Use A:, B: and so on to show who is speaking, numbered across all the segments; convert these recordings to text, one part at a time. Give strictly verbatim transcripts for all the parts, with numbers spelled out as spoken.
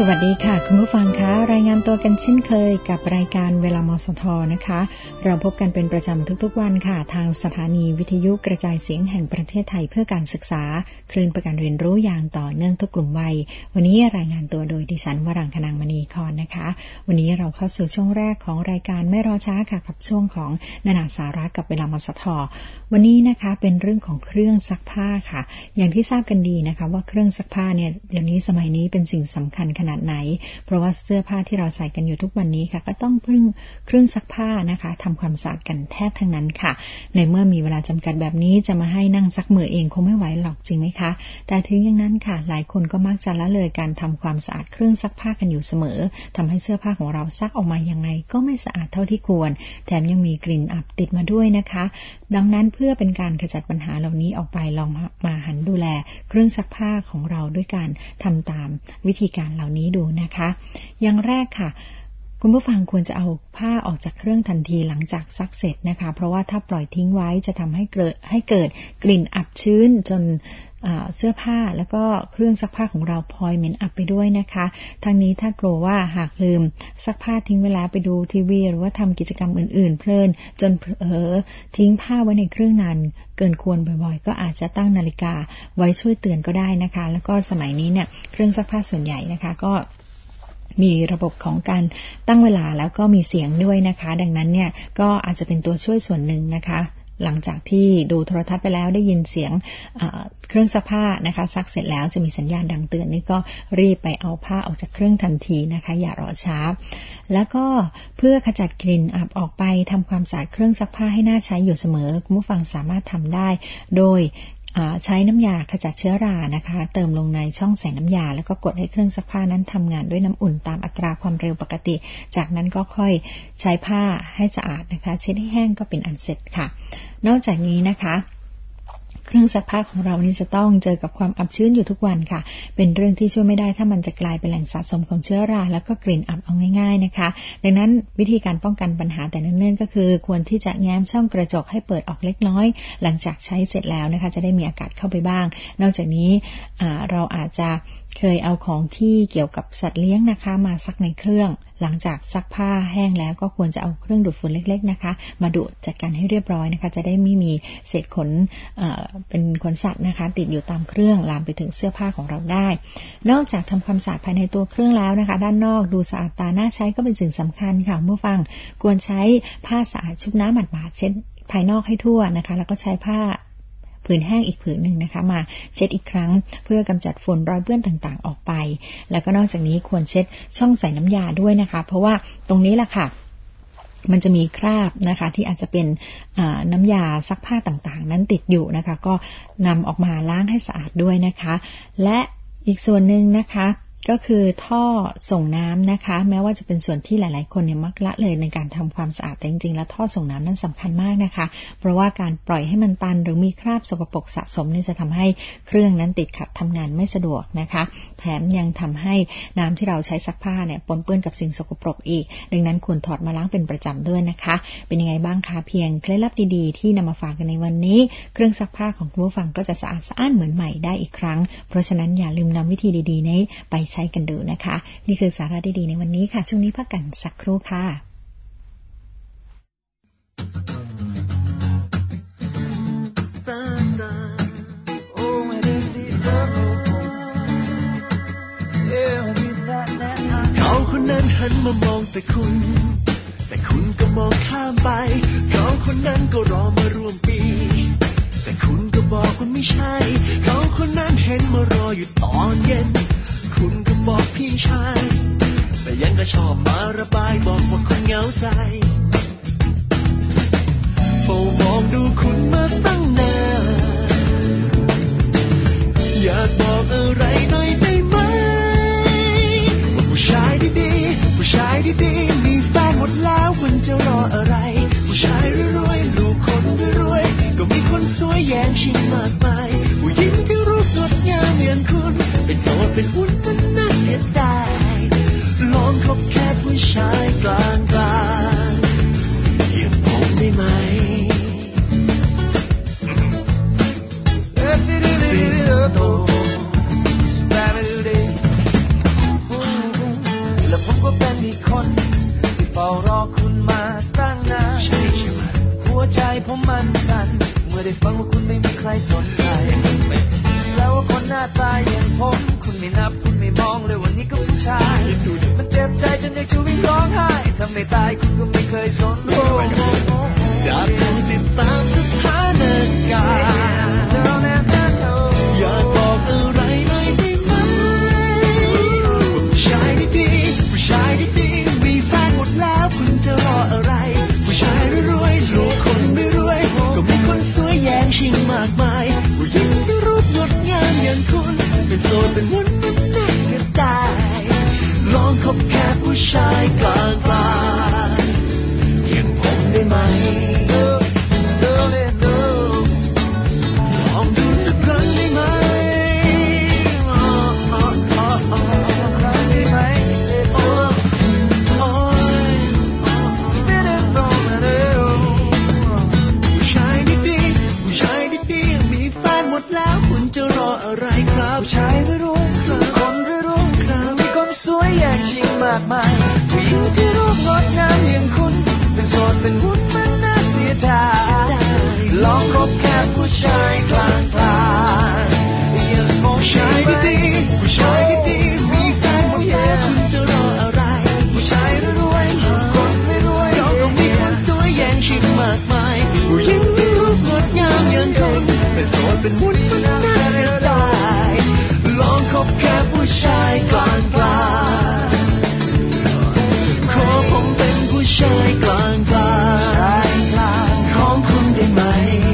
A: วัสดีค่ะคุณผู้ฟังคะรายงานตัวกันเช่นเคยกับรายการเวลามสทนะคะเราพบกันเป็นประจำทุกๆวันค่ะทางสถานีวิทยุกระจายเสียงแห่งประเทศไทยเพื่อการศึกษาคลื่นประกันเรียนรู้อย่างต่อเนื่องทุกกลุ่มวัยวันนี้รายงานตัวโดยดิฉันวรังคณังมณีคอนนะคะวันนี้เราเข้าสู่ช่วงแรกของรายการไม่รอช้าค่ะกับช่วงของนานาสาระกับเวลามสทวันนี้นะคะเป็นเรื่องของเครื่องซักผ้าค่ะอย่างที่ทราบกันดีนะคะว่าเครื่องซักผ้าเนี่ยเดี๋ยวนี้สมัยนี้เป็นสิ่งสำคัญขนาดไหนเพราะว่าเสื้อผ้าที่เราใส่กันอยู่ทุกวันนี้ค่ะก็ต้องพึ่งเครื่องซักผ้านะคะทำความสะอาดกันแทบทั้งนั้นค่ะในเมื่อมีเวลาจำกัดแบบนี้จะมาให้นั่งซักมือเองคงไม่ไหวหรอกจริงไหมคะแต่ถึงอย่างนั้นค่ะหลายคนก็มักจะละเลยการทำความสะอาดเครื่องซักผ้ากันอยู่เสมอทำให้เสื้อผ้าของเราซักออกมายังไงก็ไม่สะอาดเท่าที่ควรแถมยังมีกลิ่นอับติดมาด้วยนะคะดังนั้นเพื่อเป็นการขจัดปัญหาเหล่านี้ออกไปลองมาหันดูแลเครื่องซักผ้าของเราด้วยการทำตามวิธีการเหล่านี้ดูนะคะอย่างแรกค่ะคุณผู้ฟังควรจะเอาผ้าออกจากเครื่องทันทีหลังจากซักเสร็จนะคะเพราะว่าถ้าปล่อยทิ้งไว้จะทำให้เกิดให้เกิดกลิ่นอับชื้นจนเสื้อผ้าแล้วก็เครื่องซักผ้าของเราพลอยเหม็นอับไปด้วยนะคะทั้งนี้ถ้ากลัวว่าหากลืมซักผ้าทิ้งเวลาไปดูทีวีหรือว่าทำกิจกรรมอื่นๆเพลินจนเผลอทิ้งผ้าไว้ในเครื่องนานเกินควรบ่อยๆก็อาจจะตั้งนาฬิกาไว้ช่วยเตือนก็ได้นะคะแล้วก็สมัยนี้เนี่ยเครื่องซักผ้าส่วนใหญ่นะคะก็มีระบบของการตั้งเวลาแล้วก็มีเสียงด้วยนะคะดังนั้นเนี่ยก็อาจจะเป็นตัวช่วยส่วนหนึ่งนะคะหลังจากที่ดูโทรทัศน์ไปแล้วได้ยินเสียงเครื่องซักผ้านะคะซักเสร็จแล้วจะมีสัญญาณดังเตือนนี่ก็รีบไปเอาผ้าออกจากเครื่องทันทีนะคะอย่ารอช้าแล้วก็เพื่อขจัดกลิ่นอับออกไปทำความสะอาดเครื่องซักผ้าให้น่าใช้อยู่เสมอคุณผู้ฟังสามารถทำได้โดยใช้น้ำยาขจัดเชื้อรานะคะเติมลงในช่องใส่น้ำยาแล้วก็กดให้เครื่องซักผ้านั้นทำงานด้วยน้ำอุ่นตามอัตราความเร็วปกติจากนั้นก็ค่อยใช้ผ้าให้สะอาดนะคะเช็ดให้แห้งก็เป็นอันเสร็จค่ะนอกจากนี้นะคะเครื่องซักผ้าของเรานี่จะต้องเจอกับความอับชื้นอยู่ทุกวันค่ะเป็นเรื่องที่ช่วยไม่ได้ถ้ามันจะกลายเป็นแหล่งสะสมของเชื้อราแล้วก็กลิ่นอับเอาง่ายๆนะคะดังนั้นวิธีการป้องกันปัญหาแต่เนิ่นๆก็คือควรที่จะแง้มช่องกระจกให้เปิดออกเล็กน้อยหลังจากใช้เสร็จแล้วนะคะจะได้มีอากาศเข้าไปบ้างนอกจากนี้เราอาจจะเคยเอาของที่เกี่ยวกับสัตว์เลี้ยงนะคะมาซักในเครื่องหลังจากซักผ้าแห้งแล้วก็ควรจะเอาเครื่องดูดฝุ่นเล็กๆนะคะมาดูดจัดการให้เรียบร้อยนะคะจะได้ไม่มีเศษขนเอ่อเป็นขนสัตว์นะคะติดอยู่ตามเครื่องลามไปถึงเสื้อผ้าของเราได้นอกจากทำความสะอาดภายในตัวเครื่องแล้วนะคะด้านนอกดูสะอาดตาน่าใช้ก็เป็นสิ่งสำคัญค่ะผู้ฟังควรใช้ผ้าสะอาดชุบน้ำหมาดๆเช็ดภายนอกให้ทั่วนะคะแล้วก็ใช้ผ้าผืนแห้งอีกผืนหนึ่งนะคะมาเช็ดอีกครั้งเพื่อกำจัดฝุ่นรอยเปื้อนต่างๆออกไปแล้วก็นอกจากนี้ควรเช็ดช่องใส่น้ำยาด้วยนะคะเพราะว่าตรงนี้แหละค่ะมันจะมีคราบนะคะที่อาจจะเป็นน้ำยาซักผ้าต่างๆนั้นติดอยู่นะคะก็นำออกมาล้างให้สะอาดด้วยนะคะและอีกส่วนหนึ่งนะคะก็คือท่อส่งน้ำนะคะแม้ว่าจะเป็นส่วนที่หลายๆคนเนี่ยมักละเลยในการทำความสะอาดแต่จริงๆแล้วท่อส่งน้ำนั้นสำคัญมากนะคะเพราะว่าการปล่อยให้มันตันหรือมีคราบสกปรกสะสมนี่จะทำให้เครื่องนั้นติดขัดทำงานไม่สะดวกนะคะแถมยังทำให้น้ำที่เราใช้ซักผ้าเนี่ยปนเปื้อนกับสิ่งสกปรกอีกดังนั้นควรถอดมาล้างเป็นประจำด้วยนะคะเป็นยังไงบ้างคะเพียงเคล็ดลับดีๆที่นำมาฝากกันในวันนี้เครื่องซักผ้าของคุณผู้ฟังก็จะสะอาดสะอ้านเหมือนใหม่ได้อีกครั้งเพราะฉะนั้นอย่าลืมนำวิธีดีๆนี้ไปใช้กันดูนะคะนี่คือสาระดีๆในวันนี้ค่ะช่วงนี้พักกันสักครู่ค่ะ
B: เขาคนนั้นหันมามองแต่คุณแต่คุณก็มองข้ามไปเขาคนนั้นก็รอมาร่วมปีแต่คุณก็บอกว่าไม่ใช่เขาคนนั้นเห็นมารออยู่ตอนเย็นคุณก็บอกพี่ชายแต่ยังก็ชอบมาระบายบอกว่าคุณเหงาใจเฝ้ามองดูคุณมาตั้งนานอยากบอกอะไรหน่อยได้ไหมว่าผู้ชายดีๆผู้ชายดีๆมีแฟนหมดแล้วคุณจะรออะไรผู้ชายรวยๆลูกคนรวยๆก็มีคนสวยแย่งชิงมากมายผู้หญิงที่รูปงดงามอย่างคุณได้ฟังว่าคุณไม่มีใครสนใจแล้วว่าคนหน้าตาอย่างผมคุณไม่นับคุณไม่มองเลยวันนี้ก็ผู้ชายมันเจ็บใจจนอยากจะวิ่งร้องไห้ถ้าไม่ตายคุณก็ไม่เคยสนจากผู้ติดตามสถานการณ์อยากบอกอะไรหน่อยได้ไหมผู้ชายดีๆผู้ชายดีๆมีแฟนหมดแล้วคุณจะรออะไรผู้ชายรวยๆลูกคนไม่รวยก็มีคนสวยแย่งชิงมากมายผู้หญิงที่รูปงดงามอย่างคุณเป็นโสดเป็นวุ่นมันน่าเสียดายลองคบแค่ผู้ชายกลางๆอย่างผมได้ไหมลองดูสักครั้งได้ไหมสักครั้งได้ไหมผู้ชายดีๆผู้ชายดีๆมีแฟนหมดแล้วคุณจะรออะไรครับผู้ชายไม่รู้ครับคนไม่รู้ครับมีคนสวยแย่งชิงมากมายผู้หญิงที่รูปงดงามอย่างคุณเป็นโสดเป็นวุ่นมันน่าเสียดายลองคบแค่ผู้ชายกลางๆอย่างผมผู้ชายดีๆผู้ชายดีๆมีแฟนหมดแล้วคุณจะรออะไรผู้ชายรวยๆคนไม่รวยเราก็มีคนสวยแย่งชิงมากมายผู้หญิงที่รูปงดงามอย่างคุณเป็นโสดเป็นวุ่นมันน่าเสียดายลองคบแค่ผู้ชายกลางๆขอผมเป็นผู้ชายกลางๆของคุณได้ไหม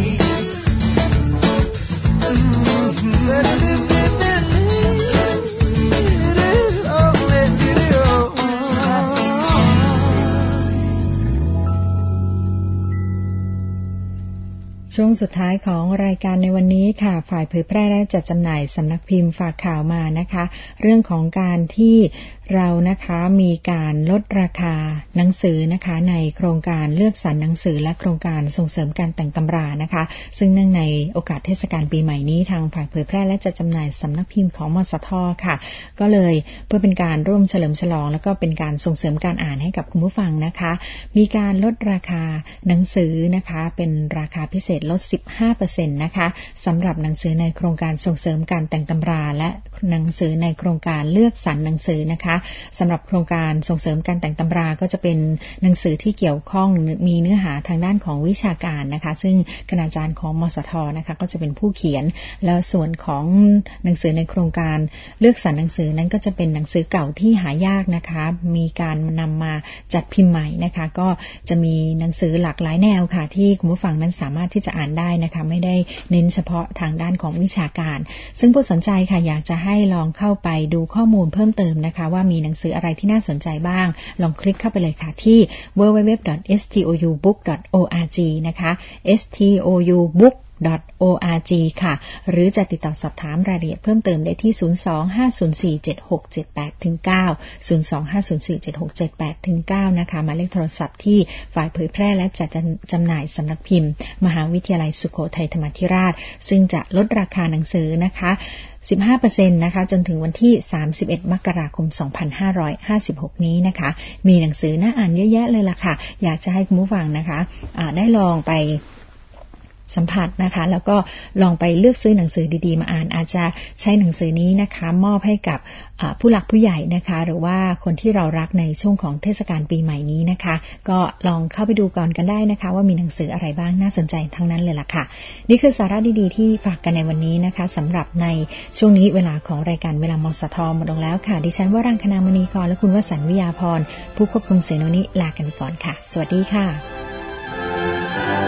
A: ช่วงสุดท้ายของรายการในวันนี้ค่ะฝ่ายเผยแพร่และจัดจำหน่ายสำนักพิมพ์ฝากข่าวมานะคะเรื่องของการที่เรานะคะมีการลดราคาหนังสือนะคะในโครงการเลือกสรรหนังสือและโครงการส่งเสริมการแต่งตำรานะคะซึ่งเนื่องในโอกาสเทศกาลปีใหม่นี้ทางฝ่ายเผยแพร่และจัดจำหน่ายสำนักพิมพ์ของมสท.ค่ะก็เลยเพื่อเป็นการร่วมเฉลิมฉลองแล้วก็เป็นการส่งเสริมการอ่านให้กับคุณผู้ฟังนะคะมีการลดราคาหนังสือนะคะเป็นราคาพิเศษลด สิบห้าเปอร์เซ็นต์ นะคะสำหรับหนังสือในโครงการส่งเสริมการแต่งตำราและหนังสือในโครงการเลือกสรรหนังสือนะคะสำหรับโครงการส่งเสริมการแต่งตำราก็จะเป็นหนังสือที่เกี่ยวข้องมีเนื้อหาทางด้านของวิชาการนะคะซึ่งคณาจารย์ของมสท.นะคะก็จะเป็นผู้เขียนแล้วส่วนของหนังสือในโครงการเลือกสรรหนังสือนั้นก็จะเป็นหนังสือเก่าที่หายากนะคะมีการนำมาจัดพิมพ์ใหม่นะคะก็จะมีหนังสือหลากหลายแนวค่ะที่คุณผู้ฟังนั้นสามารถที่จะอ่านได้นะคะไม่ได้เน้นเฉพาะทางด้านของวิชาการซึ่งผู้สนใจค่ะอยากจะให้ลองเข้าไปดูข้อมูลเพิ่มเติมนะคะว่ามีหนังสืออะไรที่น่าสนใจบ้างลองคลิกเข้าไปเลยค่ะที่ ดับเบิลยู ดับเบิลยู ดับเบิลยู ดอท เอส ที โอ ยู บุ๊ก ดอท โอ อาร์ จี นะคะ เอส ที โอ ยู บุ๊ก.org ค่ะหรือจะติดต่อสอบถามรายละเอียดเพิ่มเติมได้ที่ศูนย์ สอง ห้า ศูนย์ สี่ เจ็ด หก เจ็ด แปด เก้า ศูนย์ สอง ห้า ศูนย์ สี่ เจ็ด หก เจ็ด แปด เก้านะคะหมายเลขโทรศัพท์ที่ฝ่ายเผยแพร่และจัดจำหน่ายสำนักพิมพ์มหาวิทยาลัยสุโขทัยธรรมาธิราชซึ่งจะลดราคาหนังสือนะคะสิบห้าเปอร์เซ็นต์ นะคะจนถึงวันที่สามสิบเอ็ดมกราคมสองพันห้าร้อยห้าสิบหกนี้นะคะมีหนังสือน่าอ่านเยอะแยะเลยล่ะค่ะอยากจะให้คุณผู้ฟังนะคะอ่าได้ลองไปสัมผัสนะคะแล้วก็ลองไปเลือกซื้อหนังสือดีๆมาอ่านอาจจะใช้หนังสือนี้นะคะมอบให้กับผู้หลักผู้ใหญ่นะคะหรือว่าคนที่เรารักในช่วงของเทศกาลปีใหม่นี้นะคะก็ลองเข้าไปดูก่อนกันได้นะคะว่ามีหนังสืออะไรบ้างน่าสนใจทั้งนั้นเลยล่ะค่ะนี่คือสาระดีๆที่ฝากกันในวันนี้นะคะสำหรับในช่วงนี้เวลาของรายการเวลามสทหมดลงแล้วค่ะดิฉันวรังคณามณีกรและคุณวสันต์วิยาพรผู้ควบคุมเสียงนี้ลากันไปก่อนค่ะสวัสดีค่ะ